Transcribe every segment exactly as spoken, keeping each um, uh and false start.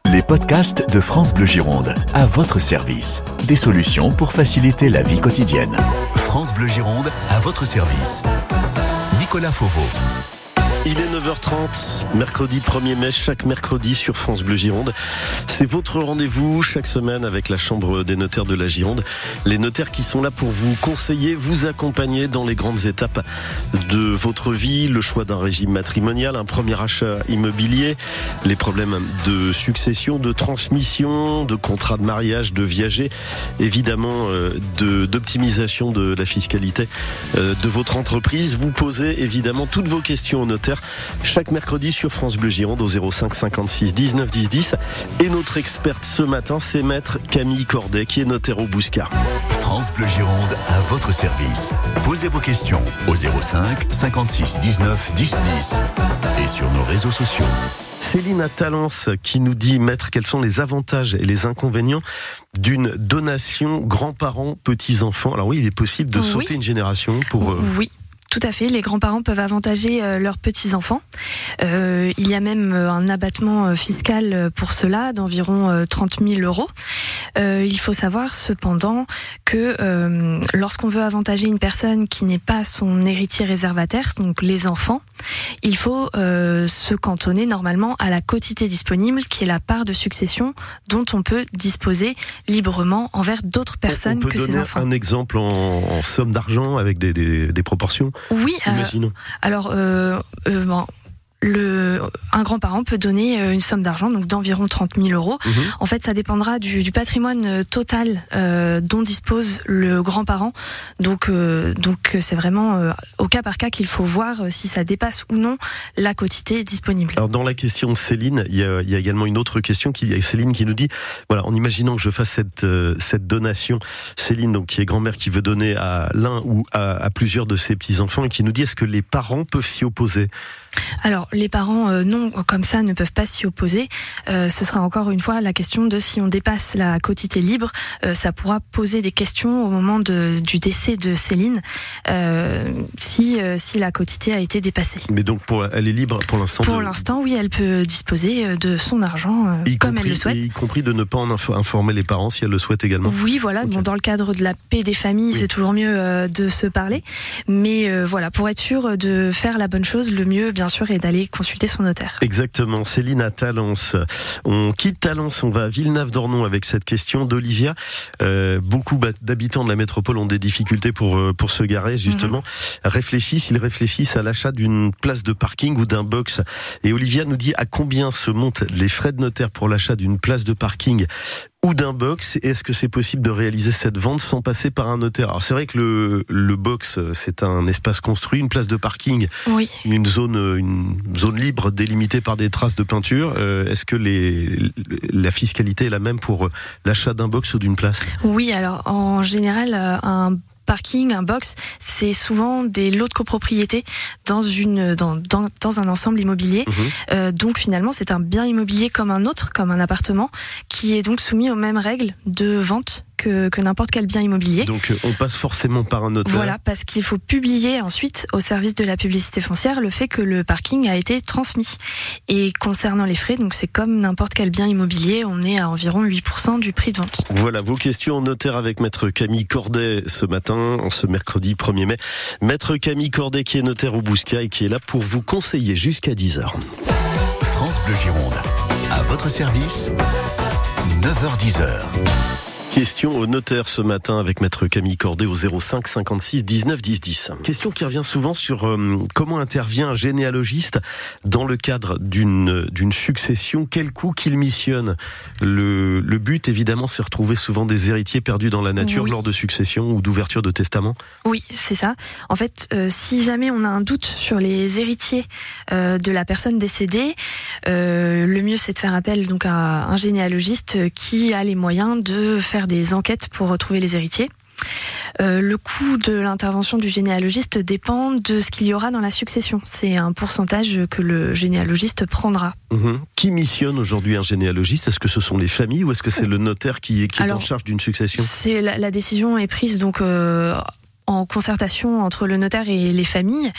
Les podcasts de France Bleu Gironde, à votre service. Des solutions pour faciliter la vie quotidienne. France Bleu Gironde, à votre service. Nicolas Fauveau. Il est neuf heures trente, mercredi premier mai, chaque mercredi sur France Bleu Gironde. C'est votre rendez-vous chaque semaine avec la Chambre des notaires de la Gironde. Les notaires qui sont là pour vous conseiller, vous accompagner dans les grandes étapes de votre vie, le choix d'un régime matrimonial, un premier achat immobilier, les problèmes de succession, de transmission, de contrat de mariage, de viager, évidemment de, d'optimisation de la fiscalité de votre entreprise. Vous posez évidemment toutes vos questions aux notaires chaque mercredi sur France Bleu Gironde au zéro cinq cinquante-six dix-neuf dix dix. Et notre experte ce matin, c'est maître Camille Cordet qui est notaire au Bouscat. France Bleu Gironde à votre service. Posez vos questions au zéro cinq cinquante-six dix-neuf dix dix et sur nos réseaux sociaux. Céline à Talence qui nous dit, maître, quels sont les avantages et les inconvénients d'une donation grands-parents, petits-enfants. Alors oui, il est possible de oui. sauter une génération pour... Euh... Oui. Tout à fait, les grands-parents peuvent avantager euh, leurs petits-enfants. Euh, il y a même euh, un abattement euh, fiscal pour cela d'environ euh, trente mille euros. Euh, il faut savoir cependant que euh, lorsqu'on veut avantager une personne qui n'est pas son héritier réservataire, donc les enfants, il faut euh, se cantonner normalement à la quotité disponible, qui est la part de succession dont on peut disposer librement envers d'autres personnes que ses enfants. On peut donner un exemple en, en somme d'argent avec des, des, des proportions ? Oui, euh, alors euh, euh, bon, le, un grand-parent peut donner une somme d'argent, donc d'environ trente mille euros. Mmh. En fait, ça dépendra du, du patrimoine total euh, dont dispose le grand-parent. Donc, euh, donc c'est vraiment euh, au cas par cas qu'il faut voir si ça dépasse ou non la quotité disponible. Alors, dans la question de Céline, il y a, il y a également une autre question qui est Céline qui nous dit, voilà, en imaginant que je fasse cette, euh, cette donation, Céline, donc qui est grand-mère, qui veut donner à l'un ou à, à plusieurs de ses petits-enfants et qui nous dit, est-ce que les parents peuvent s'y opposer ? Alors, les parents, euh, non, comme ça, ne peuvent pas s'y opposer. Euh, ce sera encore une fois la question de si on dépasse la quotité libre, euh, ça pourra poser des questions au moment de, du décès de Céline, euh, si, euh, si la quotité a été dépassée. Mais donc, pour, elle est libre pour l'instant Pour de... l'instant, oui, elle peut disposer de son argent euh, comme compris, elle le souhaite. Y compris de ne pas en informer les parents si elle le souhaite également. Oui, voilà, okay. Bon, dans le cadre de la paix des familles, oui. C'est toujours mieux euh, de se parler. Mais euh, voilà, pour être sûr de faire la bonne chose, le mieux, bien sûr, est d'aller consulter son notaire. Exactement, Céline à Talence. On quitte Talence, on va à Villeneuve-d'Ornon avec cette question d'Olivia. Euh, beaucoup d'habitants de la métropole ont des difficultés pour, pour se garer, justement. Mm-hmm. Réfléchissent, ils réfléchissent à l'achat d'une place de parking ou d'un box. Et Olivia nous dit à combien se montent les frais de notaire pour l'achat d'une place de parking ou d'un box, et est-ce que c'est possible de réaliser cette vente sans passer par un notaire ? Alors c'est vrai que le, le box, c'est un espace construit, une place de parking, oui. une zone, une zone libre délimitée par des traces de peinture. Euh, est-ce que les, la fiscalité est la même pour l'achat d'un box ou d'une place ? Oui, alors en général, un parking, un box, c'est souvent des lots de copropriété dans une dans dans, dans un ensemble immobilier. Mmh. Euh, donc finalement, c'est un bien immobilier comme un autre, comme un appartement, qui est donc soumis aux mêmes règles de vente que, que n'importe quel bien immobilier. Donc on passe forcément par un notaire. Voilà, parce qu'il faut publier ensuite au service de la publicité foncière le fait que le parking a été transmis. Et concernant les frais, donc c'est comme n'importe quel bien immobilier, on est à environ huit pour cent du prix de vente. Voilà, vos questions au notaire avec maître Camille Cordet ce matin, en ce mercredi premier mai. Maître Camille Cordet qui est notaire au Bouscat et qui est là pour vous conseiller jusqu'à dix heures. France Bleu Gironde, à votre service, neuf heures dix. Question au notaire ce matin avec maître Camille Cordet au zéro cinq cinquante-six dix-neuf dix dix. Question qui revient souvent sur euh, comment intervient un généalogiste dans le cadre d'une d'une succession, quel coup qu'il missionne. Le, le but évidemment c'est retrouver souvent des héritiers perdus dans la nature oui. lors de succession ou d'ouverture de testament. Oui, c'est ça. En fait, euh, si jamais on a un doute sur les héritiers euh, de la personne décédée, euh, le mieux c'est de faire appel donc à un généalogiste qui a les moyens de faire des enquêtes pour retrouver les héritiers. Euh, le coût de l'intervention du généalogiste dépend de ce qu'il y aura dans la succession. C'est un pourcentage que le généalogiste prendra. Mmh. Qui missionne aujourd'hui un généalogiste ? Est-ce que ce sont les familles ou est-ce que c'est le notaire qui, qui est Alors, en charge d'une succession ? c'est la, la décision est prise donc euh, en concertation entre le notaire et les familles.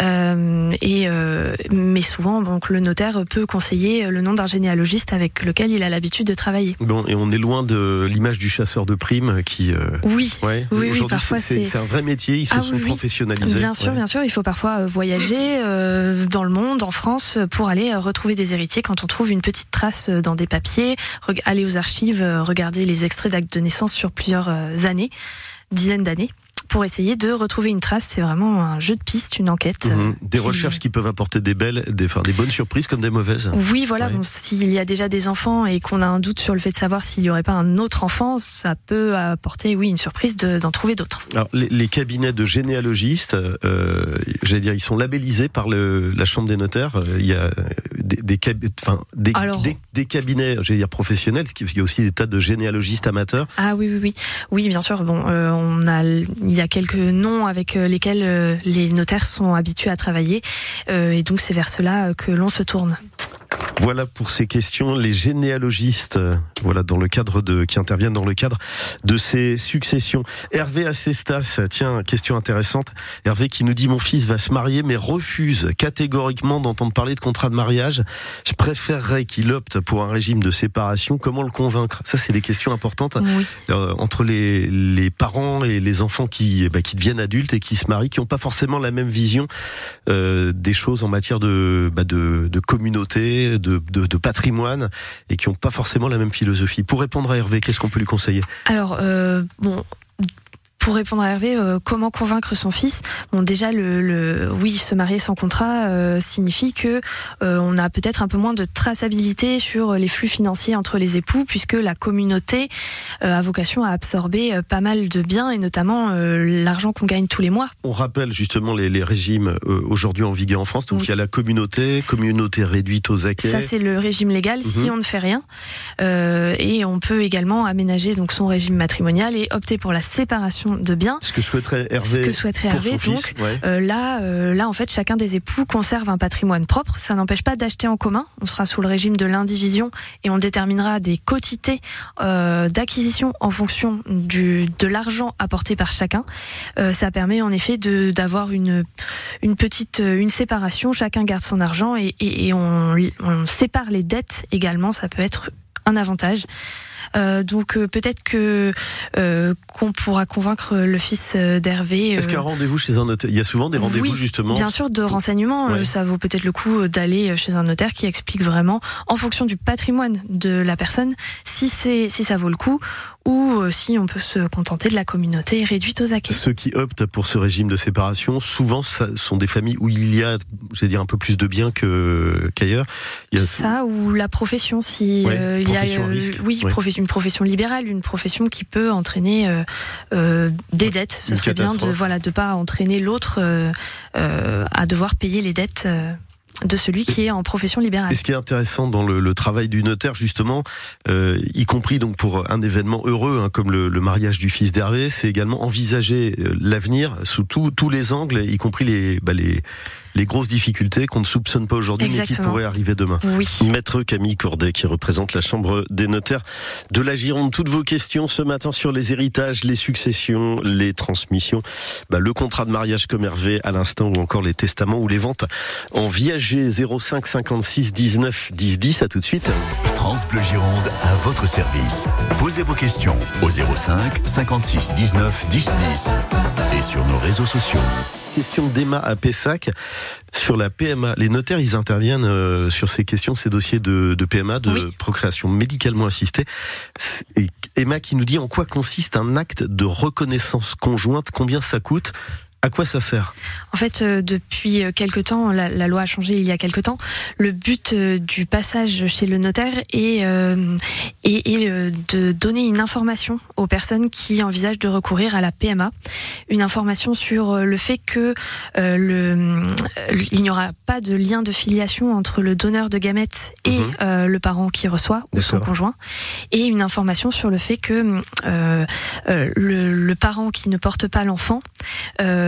Euh, et euh, mais souvent, donc le notaire peut conseiller le nom d'un généalogiste avec lequel il a l'habitude de travailler. Bon, et on est loin de l'image du chasseur de primes qui. Euh... Oui. Ouais. Oui, Aujourd'hui, oui, parfois c'est, c'est, c'est un vrai métier. Ils se ah, sont oui, professionnalisés. Bien sûr, ouais. bien sûr. Il faut parfois voyager euh, dans le monde, en France, pour aller retrouver des héritiers quand on trouve une petite trace dans des papiers, re- aller aux archives, regarder les extraits d'actes de naissance sur plusieurs années, dizaines d'années, pour essayer de retrouver une trace. C'est vraiment un jeu de piste, une enquête. Mmh. Des qui... recherches qui peuvent apporter des belles, des, enfin, des bonnes surprises comme des mauvaises. Oui, voilà. Ouais. Bon, s'il y a déjà des enfants et qu'on a un doute sur le fait de savoir s'il n'y aurait pas un autre enfant, ça peut apporter, oui, une surprise de, d'en trouver d'autres. Alors, les, les cabinets de généalogistes, euh, j'allais dire, ils sont labellisés par le, la Chambre des notaires. Il y a des, des, enfin, des, Alors... des, des cabinets, j'allais dire professionnels, parce qu'il y a aussi des tas de généalogistes amateurs. Ah oui, oui, oui, oui, bien sûr. Bon, euh, on a, il y a quelques noms avec lesquels euh, les notaires sont habitués à travailler, euh, et donc c'est vers cela que l'on se tourne. Voilà pour ces questions, les généalogistes, euh, voilà, dans le cadre de, qui interviennent dans le cadre de ces successions. Hervé Acestas, tiens, question intéressante. Hervé qui nous dit: mon fils va se marier mais refuse catégoriquement d'entendre parler de contrat de mariage. Je préférerais qu'il opte pour un régime de séparation. Comment le convaincre? Ça, c'est des questions importantes. Oui. Euh, entre les, les parents et les enfants qui, bah, qui deviennent adultes et qui se marient, qui n'ont pas forcément la même vision euh, des choses en matière de, bah, de, de communauté, de De, de, de patrimoine, et qui n'ont pas forcément la même philosophie. Pour répondre à Hervé, qu'est-ce qu'on peut lui conseiller? Alors, euh, bon... Pour répondre à Hervé, euh, comment convaincre son fils? Bon, déjà, le, le oui, se marier sans contrat euh, signifie que euh, on a peut-être un peu moins de traçabilité sur les flux financiers entre les époux, puisque la communauté euh, a vocation à absorber euh, pas mal de biens, et notamment euh, l'argent qu'on gagne tous les mois. On rappelle justement les, les régimes euh, aujourd'hui en vigueur en France. Donc oui. Il y a la communauté, communauté réduite aux acquêts. Ça, c'est le régime légal mm-hmm. si on ne fait rien. Euh, et on peut également aménager donc son régime matrimonial et opter pour la séparation de biens. Ce que souhaiterait Hervé. Ce que souhaiterait Hervé. Donc fils, ouais. euh, là, euh, là, en fait, chacun des époux conserve un patrimoine propre. Ça n'empêche pas d'acheter en commun. On sera sous le régime de l'indivision et on déterminera des quotités euh, d'acquisition en fonction du de l'argent apporté par chacun. Euh, ça permet en effet de d'avoir une une petite une séparation. Chacun garde son argent et, et, et on, on sépare les dettes également. Ça peut être un avantage. Euh, donc euh, peut-être que euh, qu'on pourra convaincre le fils d'Hervé. Euh... Est-ce qu'il y a un rendez-vous chez un notaire? Il y a souvent des rendez-vous oui, justement. Bien sûr, de renseignements. Ouais. Euh, ça vaut peut-être le coup d'aller chez un notaire qui explique vraiment, en fonction du patrimoine de la personne, si c'est si ça vaut le coup, ou euh, si on peut se contenter de la communauté réduite aux acquêts. Ceux qui optent pour ce régime de séparation, souvent, ça sont des familles où il y a, je vais dire, un peu plus de biens que qu'ailleurs. Il y a... Ça ou la profession, si ouais, euh, il profession y a, à risque. Oui, ouais. profession. Une profession libérale, une profession qui peut entraîner euh, euh, des dettes. Ce une serait bien de voilà de pas entraîner l'autre euh, euh, à devoir payer les dettes euh, de celui qui est en profession libérale. Et ce qui est intéressant dans le, le travail du notaire, justement, euh, y compris donc pour un événement heureux hein, comme le, le mariage du fils d'Hervé, c'est également envisager l'avenir sous tout, tous les angles, y compris les, bah, les les grosses difficultés qu'on ne soupçonne pas aujourd'hui, mais qui pourraient arriver demain. Oui. Maître Camille Courdet, qui représente la Chambre des notaires de la Gironde. Toutes vos questions ce matin sur les héritages, les successions, les transmissions, bah, le contrat de mariage comme Hervé à l'instant, ou encore les testaments ou les ventes en viager. Zéro cinq cinquante-six dix-neuf dix dix. À tout de suite. France Bleu Gironde à votre service. Posez vos questions au zéro cinq cinquante-six dix-neuf dix dix et sur nos réseaux sociaux. Question d'Emma à Pessac sur la P M A. Les notaires, ils interviennent euh, sur ces questions, ces dossiers de, de P M A, de oui. procréation médicalement assistée. Et Emma qui nous dit en quoi consiste un acte de reconnaissance conjointe, combien ça coûte? À quoi ça sert? En fait, euh, depuis quelque temps, la, la loi a changé il y a quelque temps. Le but euh, du passage chez le notaire est, euh, est, est euh, de donner une information aux personnes qui envisagent de recourir à la P M A. Une information sur le fait que euh, le, il n'y aura pas de lien de filiation entre le donneur de gamètes et mmh. euh, le parent qui reçoit ou son conjoint. Et une information sur le fait que euh, euh, le, le parent qui ne porte pas l'enfant euh,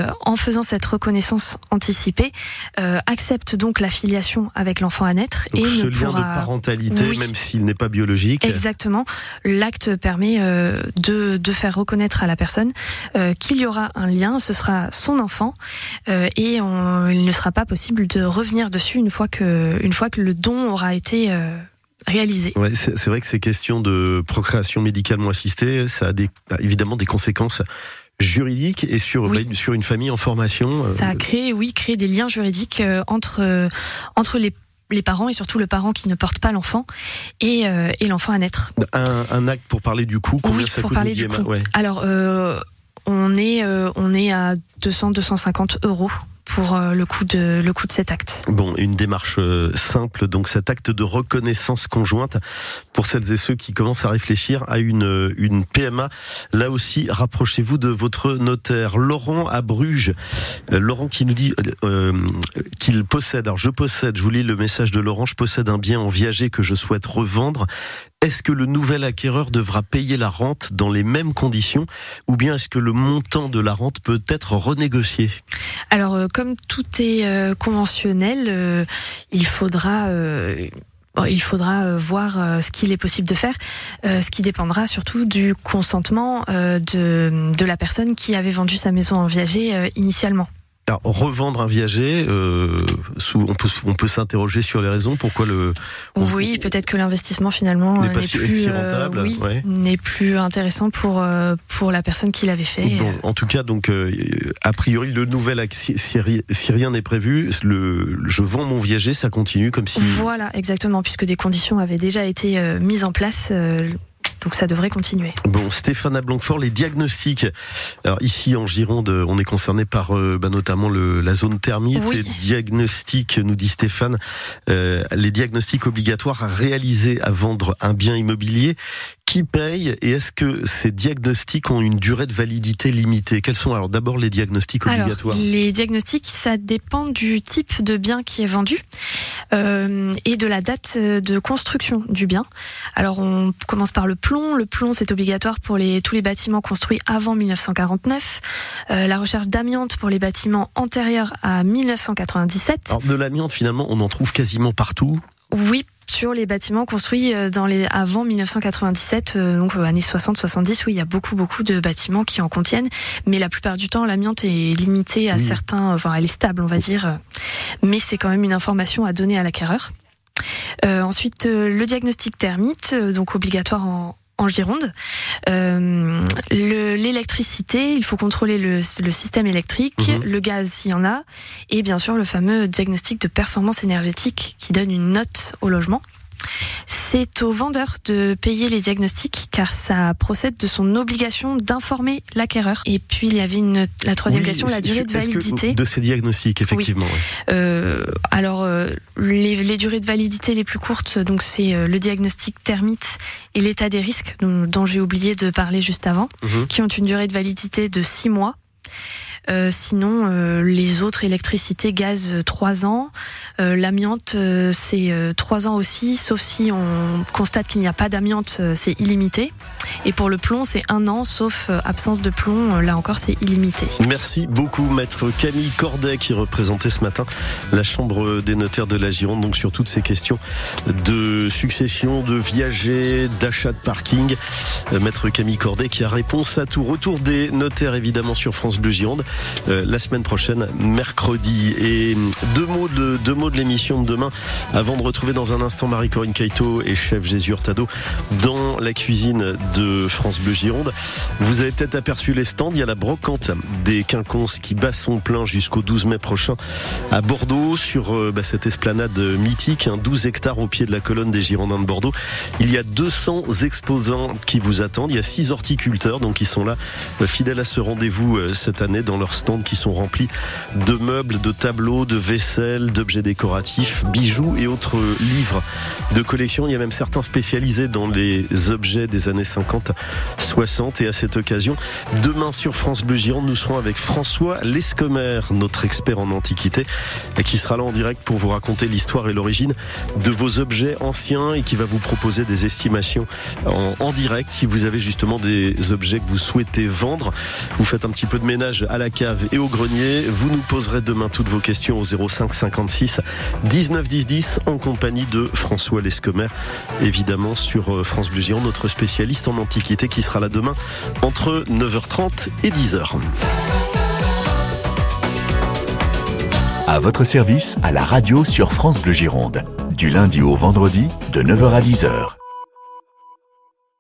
euh, en faisant cette reconnaissance anticipée, euh, accepte donc la filiation avec l'enfant à naître donc et ce ne lien pourra... de parentalité, oui. Même s'il n'est pas biologique. Exactement. L'acte permet euh, de, de faire reconnaître à la personne euh, qu'il y aura un lien, ce sera son enfant euh, et on, il ne sera pas possible de revenir dessus une fois que, une fois que le don aura été euh, réalisé. Ouais, c'est, c'est vrai que ces questions de procréation médicalement assistée, ça a des, évidemment des conséquences juridiques et sur, oui. bah, sur une famille en formation. Ça a créé, oui, créé des liens juridiques euh, entre, euh, entre les les parents et surtout le parent qui ne porte pas l'enfant et, euh, et l'enfant à naître. Un, un acte pour parler du coût, combien oui, ça pour coûte parler du coût. Ouais. Alors, euh, on est, euh, on est à deux cents à deux cent cinquante euros pour euh, le coût de le coût de cet acte. Bon, une démarche euh, simple, donc cet acte de reconnaissance conjointe pour celles et ceux qui commencent à réfléchir à une une P M A. Là aussi, rapprochez-vous de votre notaire. Laurent à Bruges, euh, Laurent qui nous dit euh, qu'il possède. Alors je possède. Je vous lis le message de Laurent. Je possède un bien en viager que je souhaite revendre. Est-ce que le nouvel acquéreur devra payer la rente dans les mêmes conditions ou bien est-ce que le montant de la rente peut être renégocié ? Alors, euh, comme tout est euh, conventionnel, euh, il faudra... Euh Il faudra euh, voir euh, ce qu'il est possible de faire, euh, ce qui dépendra surtout du consentement euh, de, de la personne qui avait vendu sa maison en viager euh, initialement. Alors, revendre un viager, euh, sous, on peut, on peut s'interroger sur les raisons. Pourquoi le on, Oui, peut-être que l'investissement finalement n'est, n'est, pas si, plus, si rentable, euh, oui, ouais. n'est plus intéressant pour euh, pour la personne qui l'avait fait. Bon, en tout cas, donc euh, a priori, le nouvel si, si, si rien n'est prévu, le, je vends mon viager, ça continue comme si. Voilà, exactement, puisque des conditions avaient déjà été euh, mises en place. Euh, Donc ça devrait continuer. Bon, Stéphane à Blanquefort, les diagnostics. Alors ici en Gironde, on est concerné par euh, bah, notamment le, la zone thermite. Oui. Les diagnostics, nous dit Stéphane, euh, les diagnostics obligatoires à réaliser à vendre un bien immobilier. Qui paye et est-ce que ces diagnostics ont une durée de validité limitée ? Quels sont alors d'abord les diagnostics obligatoires ? Alors, les diagnostics, ça dépend du type de bien qui est vendu euh, et de la date de construction du bien. Alors on commence par le plomb. Le plomb, c'est obligatoire pour les, tous les bâtiments construits avant mille neuf cent quarante-neuf. Euh, la recherche d'amiante pour les bâtiments antérieurs à mille neuf cent quatre-vingt-dix-sept. Alors de l'amiante, finalement, on en trouve quasiment partout ? Oui, sur les bâtiments construits dans les avant mille neuf cent quatre-vingt-dix-sept, euh, donc euh, années soixante soixante-dix, oui, il y a beaucoup beaucoup de bâtiments qui en contiennent, mais la plupart du temps l'amiante est limitée à oui. certains, enfin elle est stable on va dire, mais c'est quand même une information à donner à l'acquéreur. Euh, ensuite euh, le diagnostic thermite, euh, donc obligatoire en en Gironde. Euh, le, l'électricité, il faut contrôler le, le système électrique, mmh. le gaz s'il y en a, et bien sûr le fameux diagnostic de performance énergétique qui donne une note au logement. C'est au vendeur de payer les diagnostics car ça procède de son obligation d'informer l'acquéreur. Et puis il y avait une, la troisième oui, question, la durée de validité. De ces diagnostics, effectivement. Oui. Euh, alors euh, les, les durées de validité les plus courtes, donc c'est euh, le diagnostic thermite et l'état des risques dont, dont j'ai oublié de parler juste avant, mmh. qui ont une durée de validité de six mois. Euh, sinon, euh, les autres électricité, gaz, trois ans. Euh, l'amiante, euh, c'est euh, trois ans aussi, sauf si on constate qu'il n'y a pas d'amiante, euh, c'est illimité. Et pour le plomb, c'est un an, sauf euh, absence de plomb, euh, là encore, c'est illimité. Merci beaucoup, maître Camille Cordet, qui représentait ce matin la Chambre des notaires de la Gironde, donc sur toutes ces questions de succession, de viager, d'achat de parking. Euh, maître Camille Cordet qui a réponse à tout. Retour des notaires, évidemment, sur France Bleu Gironde. Euh, la semaine prochaine, mercredi. Et deux mots de, deux mots de l'émission de demain, avant de retrouver dans un instant Marie-Corinne Caïto et chef Jésus Hurtado dans la cuisine de France Bleu Gironde. Vous avez peut-être aperçu les stands, il y a la brocante des Quinconces qui bat son plein jusqu'au douze mai prochain à Bordeaux, sur euh, bah, cette esplanade mythique, hein, douze hectares au pied de la colonne des Girondins de Bordeaux. Il y a deux cents exposants qui vous attendent, il y a six horticulteurs donc qui sont là, euh, fidèles à ce rendez-vous euh, cette année dans leurs stands qui sont remplis de meubles, de tableaux, de vaisselle, d'objets décoratifs, bijoux et autres livres de collection. Il y a même certains spécialisés dans les objets des années cinquante soixante. Et à cette occasion, demain sur France Bleu Gironde, nous serons avec François Lescomer, notre expert en antiquité, qui sera là en direct pour vous raconter l'histoire et l'origine de vos objets anciens et qui va vous proposer des estimations en, en direct si vous avez justement des objets que vous souhaitez vendre. Vous faites un petit peu de ménage à la cave et au grenier. Vous nous poserez demain toutes vos questions au zéro cinq cinquante-six dix-neuf dix dix en compagnie de François Lesquemer, évidemment sur France Bleu Gironde, notre spécialiste en antiquité qui sera là demain entre neuf heures trente et dix heures. À votre service, à la radio sur France Bleu Gironde. Du lundi au vendredi, de neuf heures à dix heures.